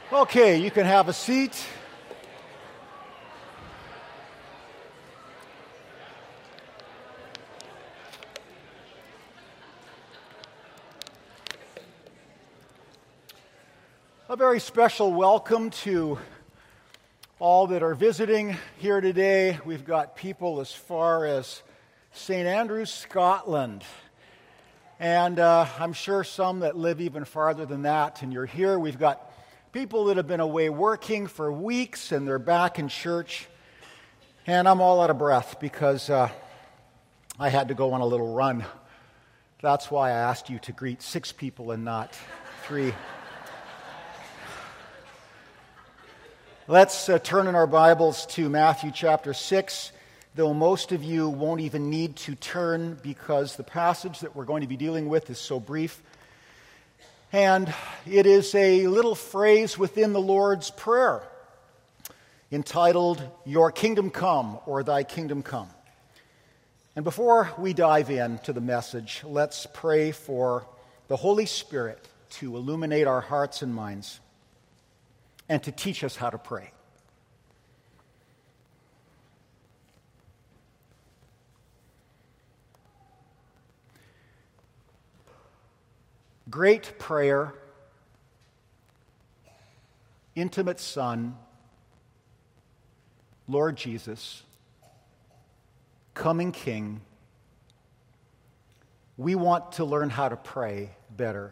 Okay, you can have a seat. A very special welcome to all that are visiting here today. We've got people as far as St. Andrews, Scotland. And I'm sure some that live even farther than that. And you're here. We've got people that have been away working for weeks and they're back in church. And I'm all out of breath because I had to go on a little run. That's why I asked you to greet 6 people and not 3. Let's turn in our Bibles to Matthew chapter 6, though most of you won't even need to turn because the passage that we're going to be dealing with is so brief. And it is a little phrase within the Lord's Prayer entitled, "Your kingdom come," or "Thy kingdom come." And before we dive into the message, let's pray for the Holy Spirit to illuminate our hearts and minds and to teach us how to pray. Great prayer, intimate Son, Lord Jesus, coming King, we want to learn how to pray better.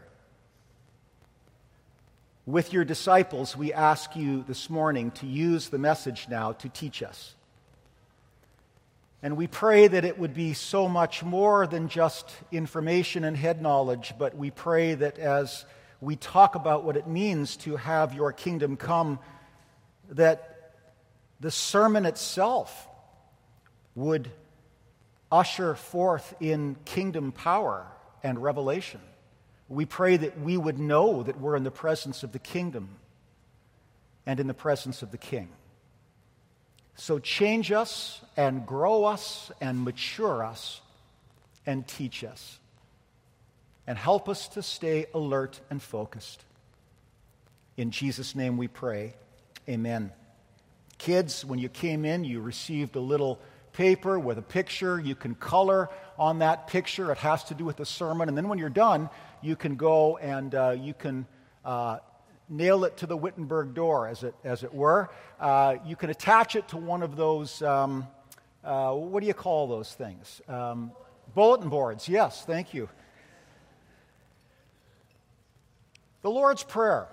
With your disciples, we ask you this morning to use the message now to teach us. And we pray that it would be so much more than just information and head knowledge, but we pray that as we talk about what it means to have your kingdom come, that the sermon itself would usher forth in kingdom power and revelation. We pray that we would know that we're in the presence of the kingdom and in the presence of the King. So change us and grow us and mature us and teach us. And help us to stay alert and focused. In Jesus' name we pray. Amen. Kids, when you came in, you received a little paper with a picture. You can color on that picture. It has to do with the sermon. And then when you're done, you can go and you can nail it to the Wittenberg door, as it were. You can attach it to one of those, what do you call those things? Bulletin boards, yes, thank you. The Lord's Prayer.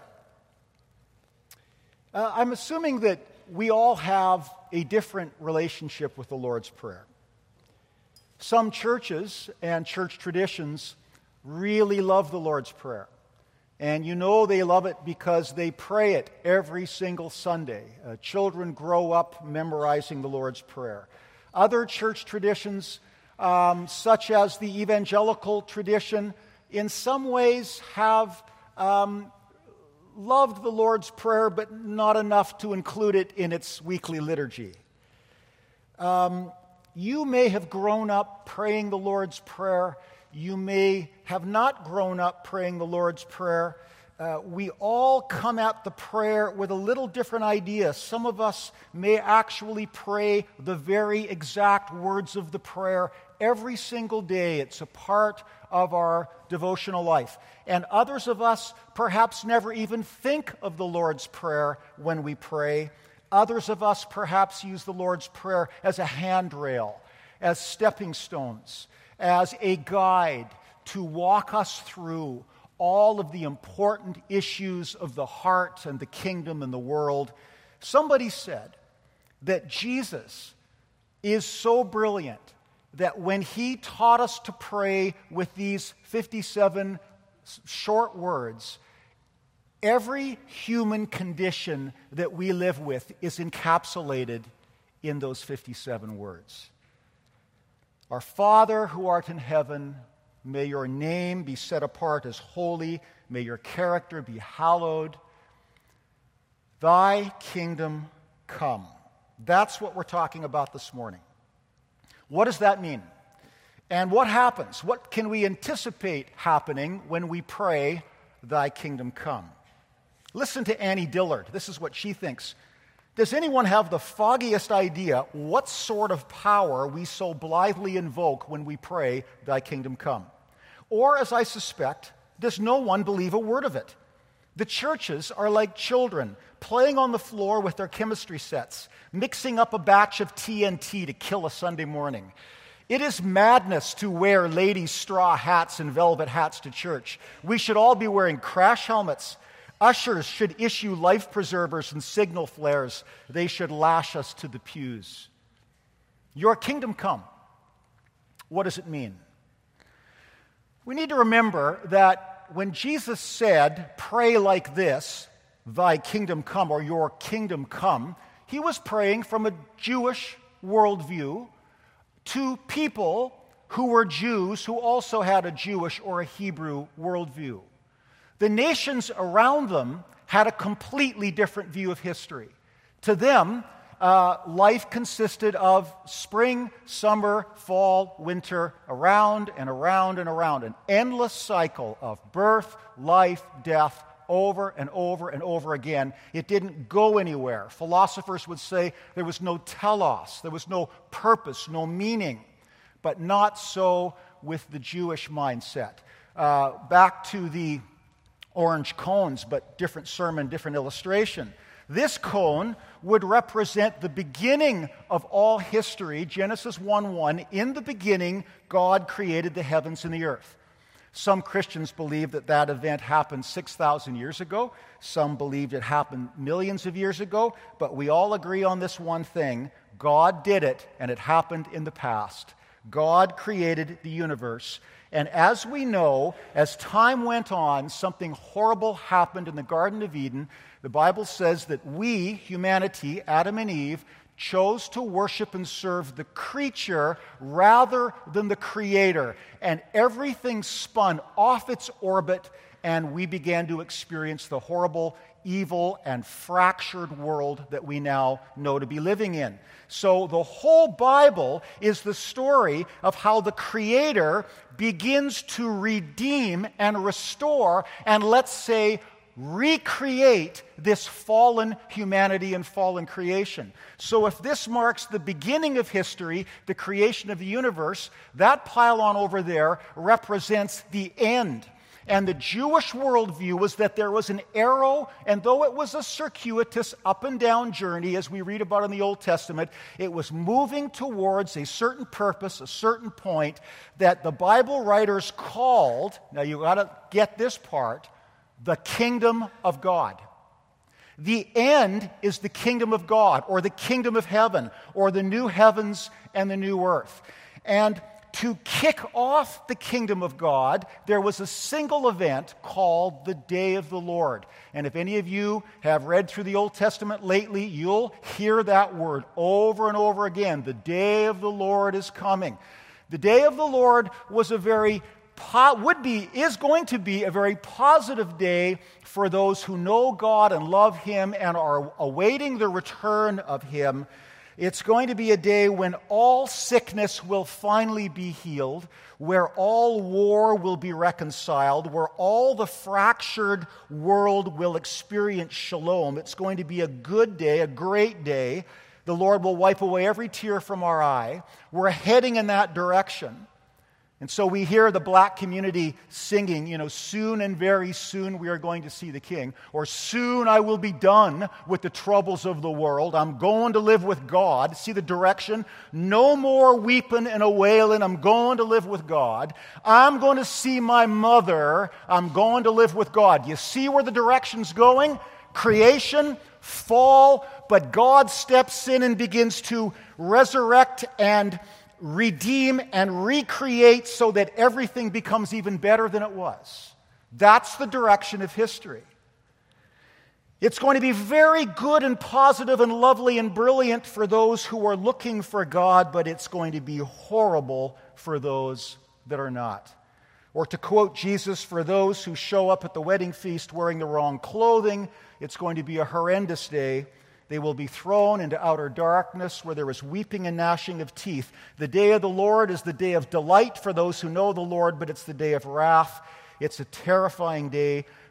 I'm assuming that we all have a different relationship with the Lord's Prayer. Some churches and church traditions really love the Lord's Prayer. And you know they love it because they pray it every single Sunday. Children grow up memorizing the Lord's Prayer. Other church traditions, such as the evangelical tradition, in some ways have loved the Lord's Prayer, but not enough to include it in its weekly liturgy. You may have grown up praying the Lord's Prayer. You may have not grown up praying the Lord's Prayer. We all come at the prayer with a little different idea. Some of us may actually pray the very exact words of the prayer every single day. It's a part of our devotional life. And others of us perhaps never even think of the Lord's Prayer when we pray. Others of us perhaps use the Lord's Prayer as a handrail, as stepping stones, as a guide to walk us through all of the important issues of the heart and the kingdom and the world. Somebody said that Jesus is so brilliant that when he taught us to pray with these 57 short words, every human condition that we live with is encapsulated in those 57 words. Our Father who art in heaven, may your name be set apart as holy. May your character be hallowed. Thy kingdom come. That's what we're talking about this morning. What does that mean? And what happens? What can we anticipate happening when we pray, Thy kingdom come? Listen to Annie Dillard. This is what she thinks. Does anyone have the foggiest idea what sort of power we so blithely invoke when we pray, "Thy kingdom come"? Or, as I suspect, does no one believe a word of it? The churches are like children playing on the floor with their chemistry sets, mixing up a batch of TNT to kill a Sunday morning. It is madness to wear ladies' straw hats and velvet hats to church. We should all be wearing crash helmets. Ushers should issue life preservers and signal flares. They should lash us to the pews. Your kingdom come. What does it mean? We need to remember that when Jesus said, "Pray like this, thy kingdom come," or "your kingdom come," he was praying from a Jewish worldview to people who were Jews who also had a Jewish or a Hebrew worldview. The nations around them had a completely different view of history. To them, life consisted of spring, summer, fall, winter, around and around and around, an endless cycle of birth, life, death, over and over and over again. It didn't go anywhere. Philosophers would say there was no telos, there was no purpose, no meaning, but not so with the Jewish mindset. Back to the orange cones, but different sermon, different illustration. This cone would represent the beginning of all history. Genesis 1:1, in the beginning, God created the heavens and the earth. Some Christians believe that that event happened 6,000 years ago. Some believed it happened millions of years ago. But we all agree on this one thing. God did it, and it happened in the past. God created the universe. And as we know, as time went on, something horrible happened in the Garden of Eden. The Bible says that we, humanity, Adam and Eve, chose to worship and serve the creature rather than the Creator. And everything spun off its orbit, and we began to experience the horrible, evil, and fractured world that we now know to be living in. So the whole Bible is the story of how the Creator begins to redeem and restore and, let's say, recreate this fallen humanity and fallen creation. So if this marks the beginning of history, the creation of the universe, that pylon over there represents the end. And the Jewish worldview was that there was an arrow, and though it was a circuitous up and down journey, as we read about in the Old Testament, it was moving towards a certain purpose, a certain point that the Bible writers called, now you got to get this part, the kingdom of God. The end is the kingdom of God, or the kingdom of heaven, or the new heavens and the new earth. And to kick off the kingdom of God, there was a single event called the Day of the Lord. And if any of you have read through the Old Testament lately, you'll hear that word over and over again. The Day of the Lord is coming. The Day of the Lord was is going to be a very positive day for those who know God and love Him and are awaiting the return of Him. It's going to be a day when all sickness will finally be healed, where all war will be reconciled, where all the fractured world will experience shalom. It's going to be a good day, a great day. The Lord will wipe away every tear from our eye. We're heading in that direction. And so we hear the black community singing, soon and very soon we are going to see the King. Or soon I will be done with the troubles of the world. I'm going to live with God. See the direction? No more weeping and a wailing. I'm going to live with God. I'm going to see my mother. I'm going to live with God. You see where the direction's going? Creation, fall, but God steps in and begins to resurrect and redeem and recreate so that everything becomes even better than it was. That's the direction of history. It's going to be very good and positive and lovely and brilliant for those who are looking for God, but it's going to be horrible for those that are not. Or to quote Jesus, for those who show up at the wedding feast wearing the wrong clothing, it's going to be a horrendous day. They will be thrown into outer darkness where there is weeping and gnashing of teeth. The day of the Lord is the day of delight for those who know the Lord, but it's the day of wrath. It's a terrifying day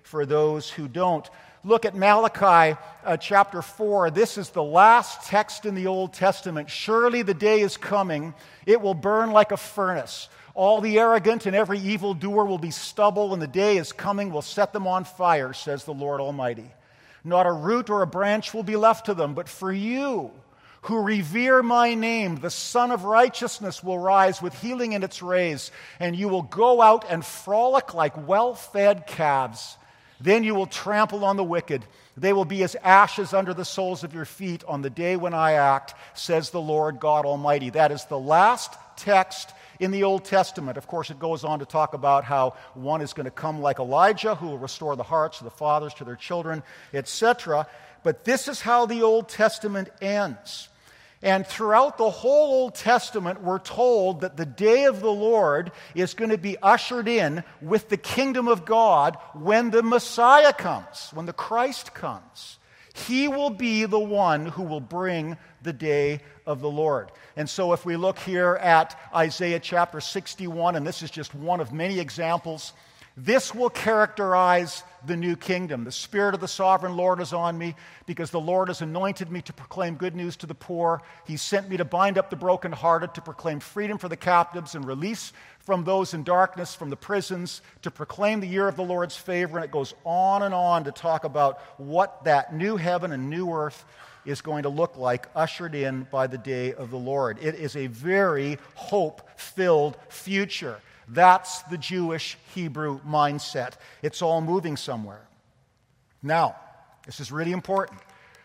for those who don't. Look at Malachi chapter 4. This is the last text in the Old Testament. Surely the day is coming. It will burn like a furnace. All the arrogant and every evildoer will be stubble, and the day is coming will set them on fire, says the Lord Almighty. Not a root or a branch will be left to them, but for you who revere my name, the Son of Righteousness will rise with healing in its rays, and you will go out and frolic like well-fed calves. Then you will trample on the wicked. They will be as ashes under the soles of your feet on the day when I act, says the Lord God Almighty. That is the last text in the Old Testament. Of course, it goes on to talk about how one is going to come like Elijah, who will restore the hearts of the fathers to their children, etc. But this is how the Old Testament ends. And throughout the whole Old Testament, we're told that the day of the Lord is going to be ushered in with the kingdom of God when the Messiah comes, when the Christ comes. He will be the one who will bring the day of the Lord. And so if we look here at Isaiah chapter 61, and this is just one of many examples, this will characterize the new kingdom. The Spirit of the Sovereign Lord is on me because the Lord has anointed me to proclaim good news to the poor. He sent me to bind up the brokenhearted, to proclaim freedom for the captives and release from those in darkness, from the prisons, to proclaim the year of the Lord's favor. And it goes on to talk about what that new heaven and new earth is going to look like, ushered in by the day of the Lord. It is a very hope-filled future. That's the Jewish Hebrew mindset. It's all moving somewhere. Now, this is really important.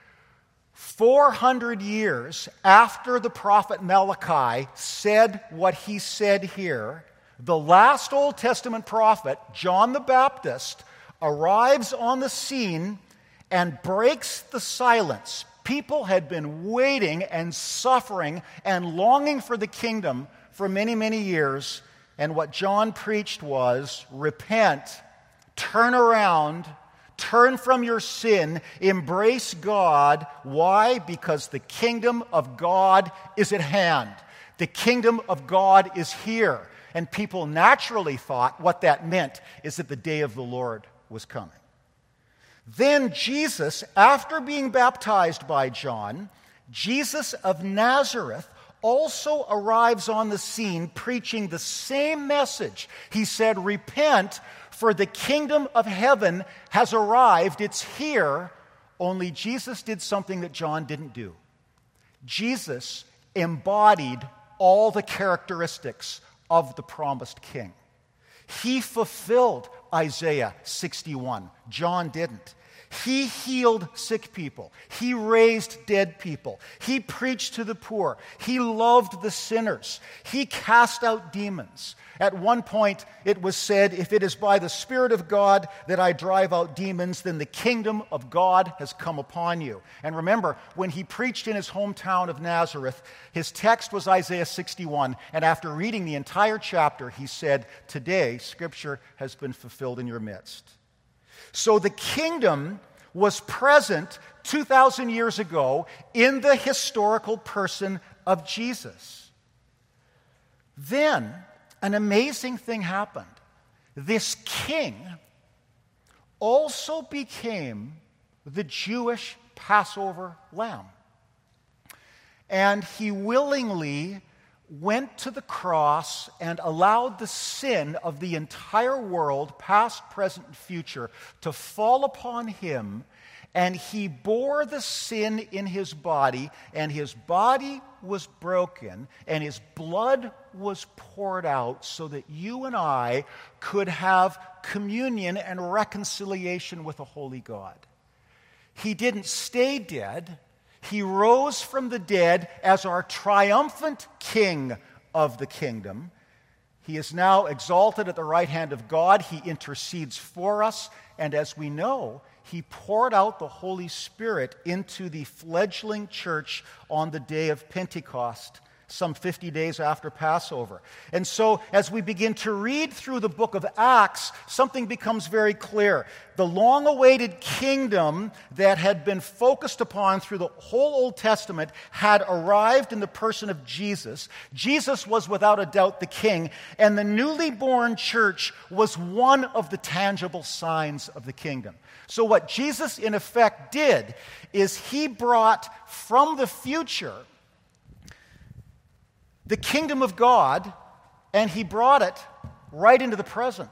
400 years after the prophet Malachi said what he said here, the last Old Testament prophet, John the Baptist, arrives on the scene and breaks the silence. People had been waiting and suffering and longing for the kingdom for many, many years. And what John preached was, repent, turn around, turn from your sin, embrace God. Why? Because the kingdom of God is at hand. The kingdom of God is here. And people naturally thought what that meant is that the day of the Lord was coming. Then Jesus, after being baptized by John, Jesus of Nazareth also arrives on the scene preaching the same message. He said, repent, for the kingdom of heaven has arrived. It's here. Only Jesus did something that John didn't do. Jesus embodied all the characteristics of the promised king. He fulfilled Isaiah 61. John didn't. He healed sick people. He raised dead people. He preached to the poor. He loved the sinners. He cast out demons. At one point, it was said, if it is by the Spirit of God that I drive out demons, then the kingdom of God has come upon you. And remember, when he preached in his hometown of Nazareth, his text was Isaiah 61. And after reading the entire chapter, he said, today, Scripture has been fulfilled in your midst. So the kingdom was present 2,000 years ago in the historical person of Jesus. Then an amazing thing happened. This king also became the Jewish Passover lamb. And he willingly went to the cross and allowed the sin of the entire world, past, present, and future, to fall upon him. And he bore the sin in his body, and his body was broken, and his blood was poured out so that you and I could have communion and reconciliation with a holy God. He didn't stay dead. He rose from the dead as our triumphant king of the kingdom. He is now exalted at the right hand of God. He intercedes for us. And as we know, he poured out the Holy Spirit into the fledgling church on the day of Pentecost. some 50 days after Passover. And so as we begin to read through the book of Acts, something becomes very clear. The long-awaited kingdom that had been focused upon through the whole Old Testament had arrived in the person of Jesus. Jesus was without a doubt the king, and the newly born church was one of the tangible signs of the kingdom. So what Jesus in effect did is he brought from the future the kingdom of God, and he brought it right into the present.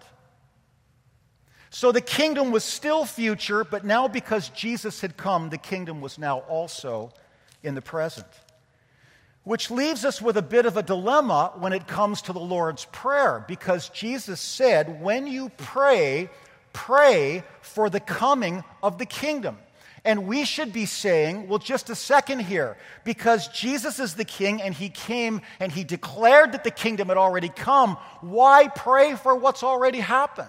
So the kingdom was still future, but now because Jesus had come, the kingdom was now also in the present. Which leaves us with a bit of a dilemma when it comes to the Lord's Prayer, because Jesus said, when you pray, pray for the coming of the kingdom. And we should be saying, well, just a second here, because Jesus is the king and he came and he declared that the kingdom had already come, why pray for what's already happened?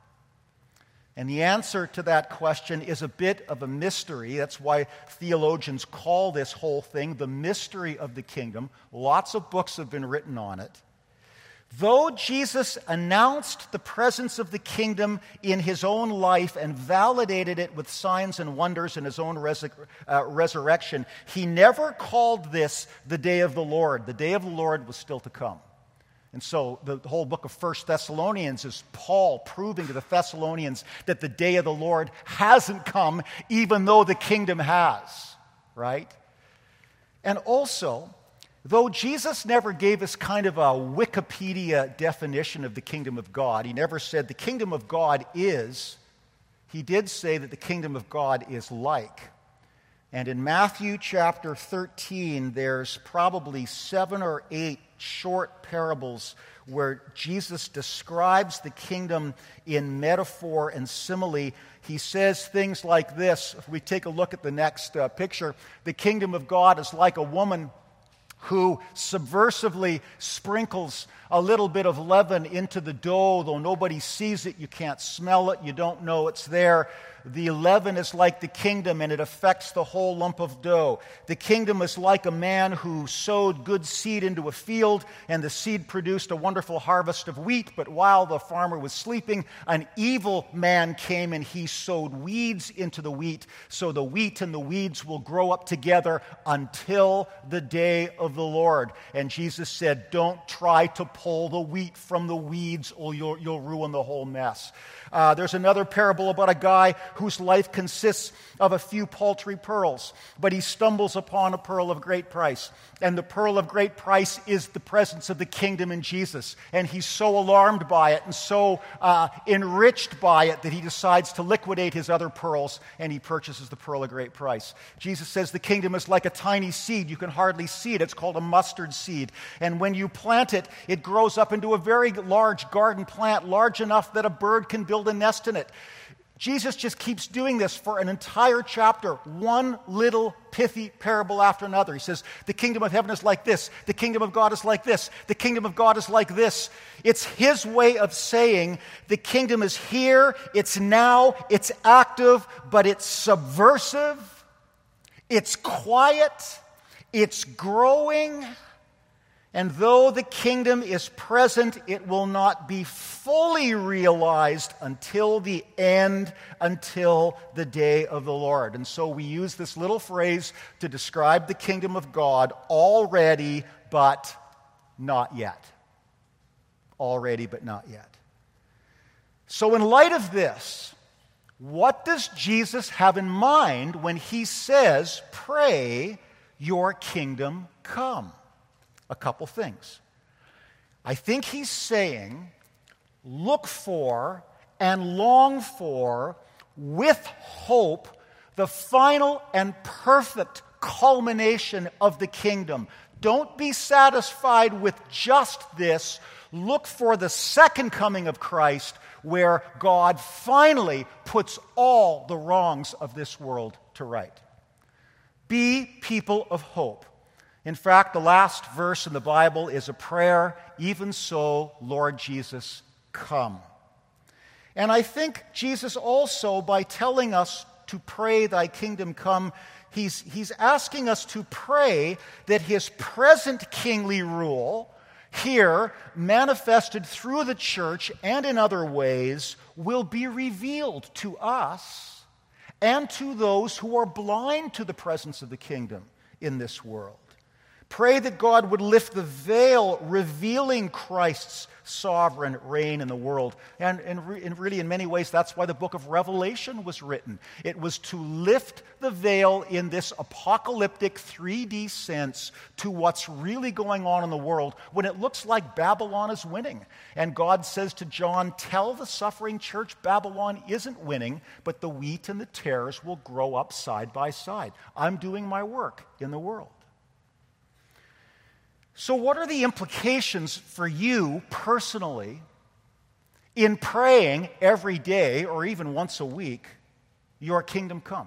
And the answer to that question is a bit of a mystery. That's why theologians call this whole thing the mystery of the kingdom. Lots of books have been written on it. Though Jesus announced the presence of the kingdom in his own life and validated it with signs and wonders in his own resurrection, he never called this the day of the Lord. The day of the Lord was still to come. And so the whole book of 1 Thessalonians is Paul proving to the Thessalonians that the day of the Lord hasn't come, even though the kingdom has, right? And also, though Jesus never gave us kind of a Wikipedia definition of the kingdom of God, he never said the kingdom of God is, he did say that the kingdom of God is like. And in Matthew chapter 13, there's probably 7 or 8 short parables where Jesus describes the kingdom in metaphor and simile. He says things like this. If we take a look at the next picture, the kingdom of God is like a woman who subversively sprinkles a little bit of leaven into the dough, though nobody sees it, you can't smell it, you don't know it's there. The leaven is like the kingdom, and it affects the whole lump of dough. The kingdom is like a man who sowed good seed into a field, and the seed produced a wonderful harvest of wheat. But while the farmer was sleeping, an evil man came, and he sowed weeds into the wheat. So the wheat and the weeds will grow up together until the day of the Lord. And Jesus said, don't try to pull the wheat from the weeds, or you'll ruin the whole mess. There's another parable about a guy whose life consists of a few paltry pearls, but he stumbles upon a pearl of great price. And the pearl of great price is the presence of the kingdom in Jesus. And he's so alarmed by it and so enriched by it that he decides to liquidate his other pearls, and he purchases the pearl of great price. Jesus says the kingdom is like a tiny seed. You can hardly see it. It's called a mustard seed. And when you plant it, it grows up into a very large garden plant, large enough that a bird can build a nest in it. Jesus just keeps doing this for an entire chapter, one little pithy parable after another. He says, the kingdom of heaven is like this. The kingdom of God is like this. The kingdom of God is like this. It's his way of saying the kingdom is here, it's now, it's active, but it's subversive, it's quiet, it's growing. And though the kingdom is present, it will not be fully realized until the end, until the day of the Lord. And so we use this little phrase to describe the kingdom of God: already, but not yet. Already, but not yet. So in light of this, what does Jesus have in mind when he says, pray your kingdom come? A couple things. I think he's saying, look for and long for, with hope, the final and perfect culmination of the kingdom. Don't be satisfied with just this. Look for the second coming of Christ, where God finally puts all the wrongs of this world to right. Be people of hope. In fact, the last verse in the Bible is a prayer, even so, Lord Jesus, come. And I think Jesus also, by telling us to pray thy kingdom come, he's asking us to pray that his present kingly rule, here manifested through the church and in other ways, will be revealed to us and to those who are blind to the presence of the kingdom in this world. Pray that God would lift the veil, revealing Christ's sovereign reign in the world. And really, in many ways, that's why the book of Revelation was written. It was to lift the veil in this apocalyptic 3D sense to what's really going on in the world when it looks like Babylon is winning. And God says to John, tell the suffering church Babylon isn't winning, but the wheat and the tares will grow up side by side. I'm doing my work in the world. So what are the implications for you personally in praying every day or even once a week, your kingdom come?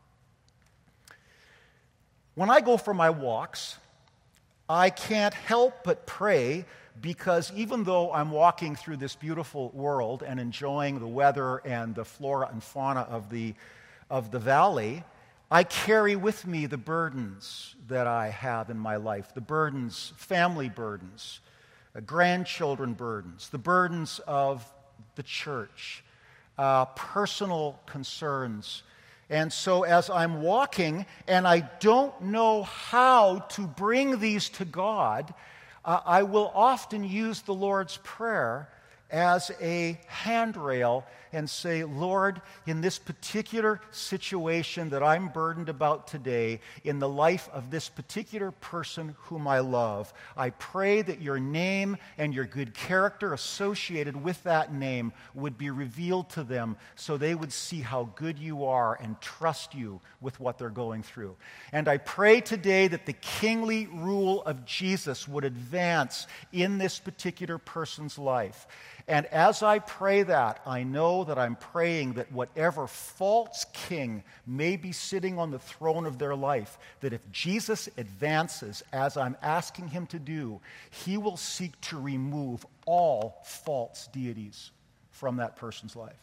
When I go for my walks, I can't help but pray, because even though I'm walking through this beautiful world and enjoying the weather and the flora and fauna of the valley, I carry with me the burdens that I have in my life, the burdens, family burdens, grandchildren burdens, the burdens of the church, personal concerns. And so as I'm walking and I don't know how to bring these to God, I will often use the Lord's Prayer as a handrail and say, Lord, in this particular situation that I'm burdened about today, in the life of this particular person whom I love, I pray that your name and your good character associated with that name would be revealed to them so they would see how good you are and trust you with what they're going through. And I pray today that the kingly rule of Jesus would advance in this particular person's life. And as I pray that, I know that I'm praying that whatever false king may be sitting on the throne of their life, that if Jesus advances as I'm asking him to do, he will seek to remove all false deities from that person's life.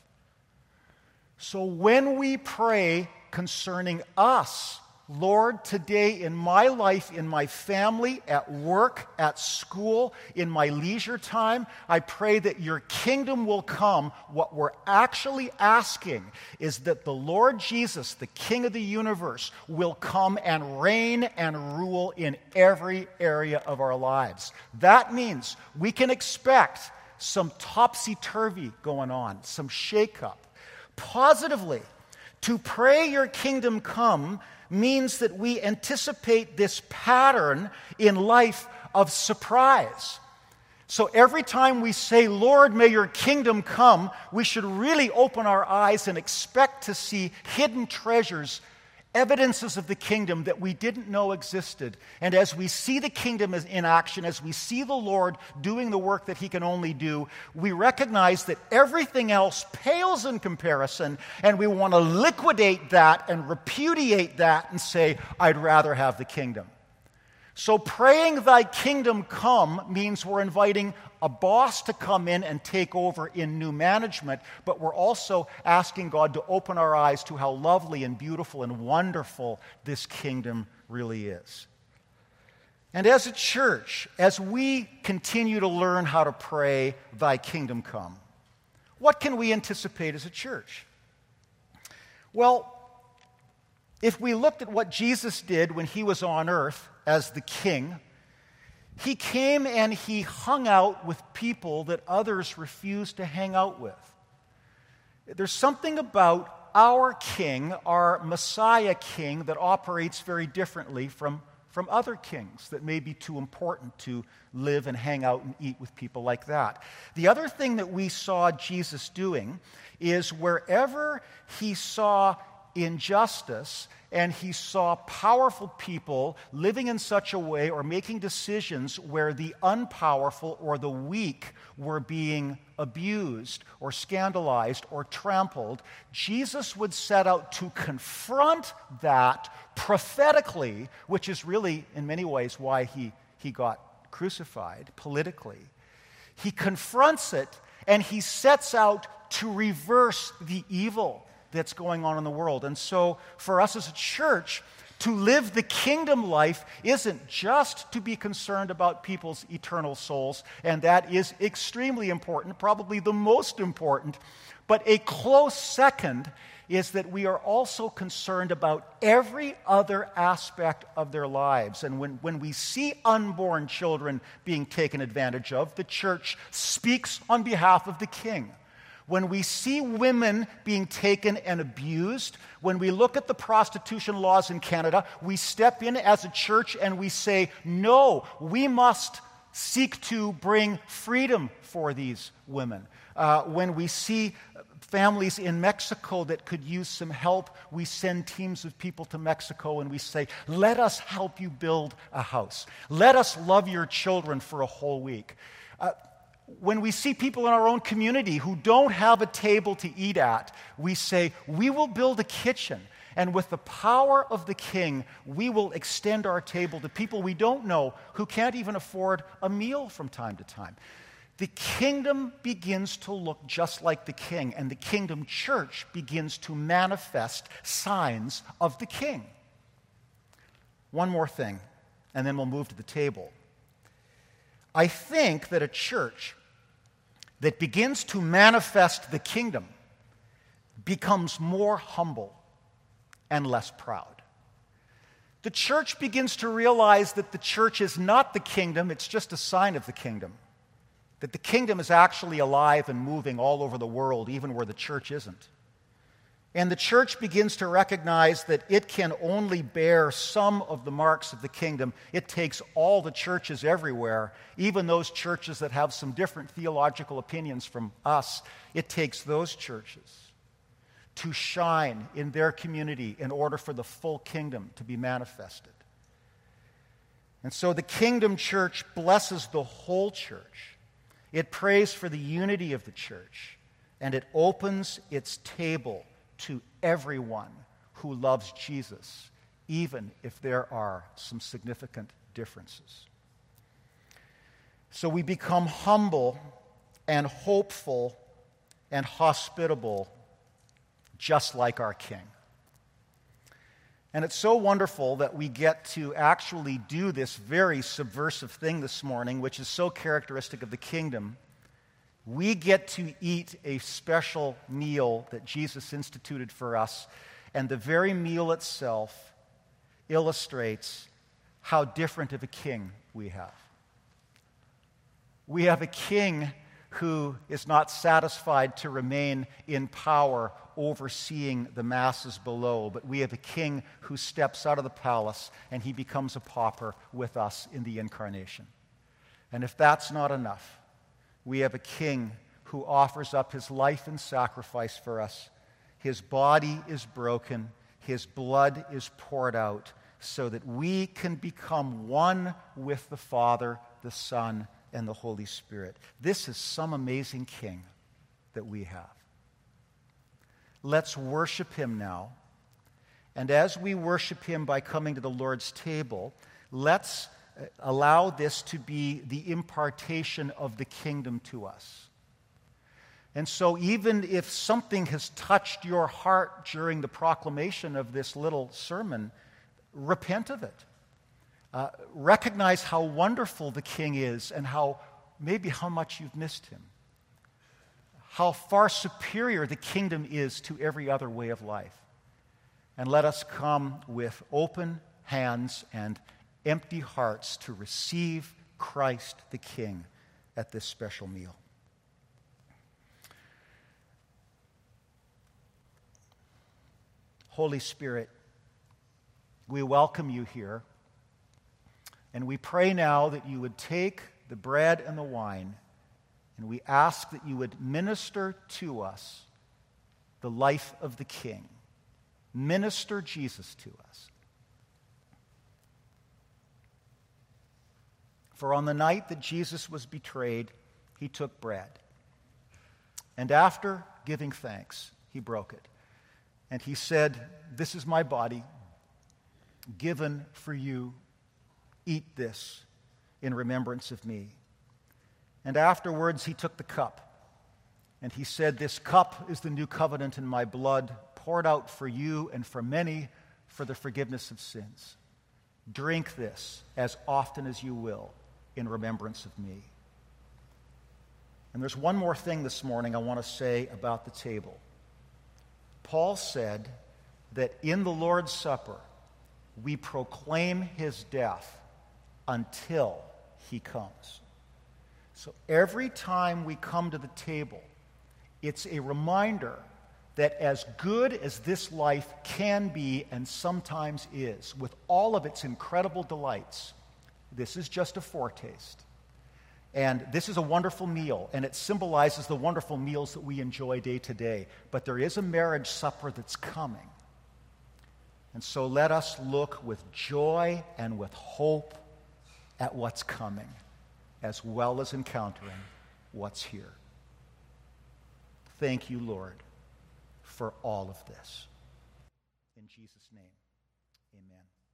So when we pray concerning us, Lord, today in my life, in my family, at work, at school, in my leisure time, I pray that your kingdom will come. What we're actually asking is that the Lord Jesus, the King of the universe, will come and reign and rule in every area of our lives. That means we can expect some topsy-turvy going on, some shake-up. Positively, to pray your kingdom come means that we anticipate this pattern in life of surprise. So every time we say, Lord, may your kingdom come, we should really open our eyes and expect to see hidden treasures, evidences of the kingdom that we didn't know existed. And as we see the kingdom in action, as we see the Lord doing the work that he can only do, we recognize that everything else pales in comparison, and we want to liquidate that and repudiate that and say, I'd rather have the kingdom. So praying thy kingdom come means we're inviting a boss to come in and take over in new management, but we're also asking God to open our eyes to how lovely and beautiful and wonderful this kingdom really is. And as a church, as we continue to learn how to pray thy kingdom come, what can we anticipate as a church? Well, if we looked at what Jesus did when he was on earth as the king, he came and he hung out with people that others refused to hang out with. There's something about our king, our Messiah king, that operates very differently from other kings that may be too important to live and hang out and eat with people like that. The other thing that we saw Jesus doing is wherever he saw injustice and he saw powerful people living in such a way or making decisions where the unpowerful or the weak were being abused or scandalized or trampled, Jesus would set out to confront that prophetically, which is really in many ways why he got crucified politically. He confronts it and he sets out to reverse the evil that's going on in the world. And so for us as a church To live the kingdom life isn't just to be concerned about people's eternal souls, and that is extremely important, probably the most important, but a close second is that we are also concerned about every other aspect of their lives. And when we see unborn children being taken advantage of, the church speaks on behalf of the King. When we see women being taken and abused, when we look at the prostitution laws in Canada, we step in as a church and we say, no, we must seek to bring freedom for these women. When we see families in Mexico that could use some help, we send teams of people to Mexico and we say, let us help you build a house. Let us love your children for a whole week. When we see people in our own community who don't have a table to eat at, we say, we will build a kitchen. And with the power of the King, we will extend our table to people we don't know who can't even afford a meal from time to time. The kingdom begins to look just like the King, and the kingdom church begins to manifest signs of the King. One more thing, and then we'll move to the table. I think that a church that begins to manifest the kingdom becomes more humble and less proud. The church begins to realize that the church is not the kingdom, it's just a sign of the kingdom. That the kingdom is actually alive and moving all over the world, even where the church isn't. And the church begins to recognize that it can only bear some of the marks of the kingdom. It takes all the churches everywhere, even those churches that have some different theological opinions from us. It takes those churches to shine in their community in order for the full kingdom to be manifested. And so the kingdom church blesses the whole church. It prays for the unity of the church, and it opens its table to everyone who loves Jesus, even if there are some significant differences. So we become humble and hopeful and hospitable, just like our King. And it's so wonderful that we get to actually do this very subversive thing this morning, which is so characteristic of the kingdom. We get to eat a special meal that Jesus instituted for us, and the very meal itself illustrates how different of a king we have. We have a king who is not satisfied to remain in power overseeing the masses below, but we have a king who steps out of the palace and he becomes a pauper with us in the incarnation. And if that's not enough, we have a king who offers up his life in sacrifice for us. His body is broken, his blood is poured out so that we can become one with the Father, the Son, and the Holy Spirit. This is some amazing king that we have. Let's worship him now. And as we worship him by coming to the Lord's table, let's allow this to be the impartation of the kingdom to us. And so even if something has touched your heart during the proclamation of this little sermon, repent of it. Recognize how wonderful the King is and how much you've missed him. How far superior the kingdom is to every other way of life. And let us come with open hands and empty hearts to receive Christ the King at this special meal. Holy Spirit, we welcome you here, and we pray now that you would take the bread and the wine, and we ask that you would minister to us the life of the King. Minister Jesus to us. For on the night that Jesus was betrayed, he took bread. And after giving thanks, he broke it. And he said, "This is my body, given for you. Eat this in remembrance of me." And afterwards, he took the cup. And he said, "This cup is the new covenant in my blood, poured out for you and for many for the forgiveness of sins. Drink this as often as you will in remembrance of me. And there's one more thing this morning I want to say about the table. Paul said that in the Lord's Supper, we proclaim his death until he comes. So every time we come to the table, it's a reminder that as good as this life can be and sometimes is, with all of its incredible delights, this is just a foretaste. And this is a wonderful meal, and it symbolizes the wonderful meals that we enjoy day to day. But there is a marriage supper that's coming. And so let us look with joy and with hope at what's coming, as well as encountering what's here. Thank you, Lord, for all of this. In Jesus' name, amen.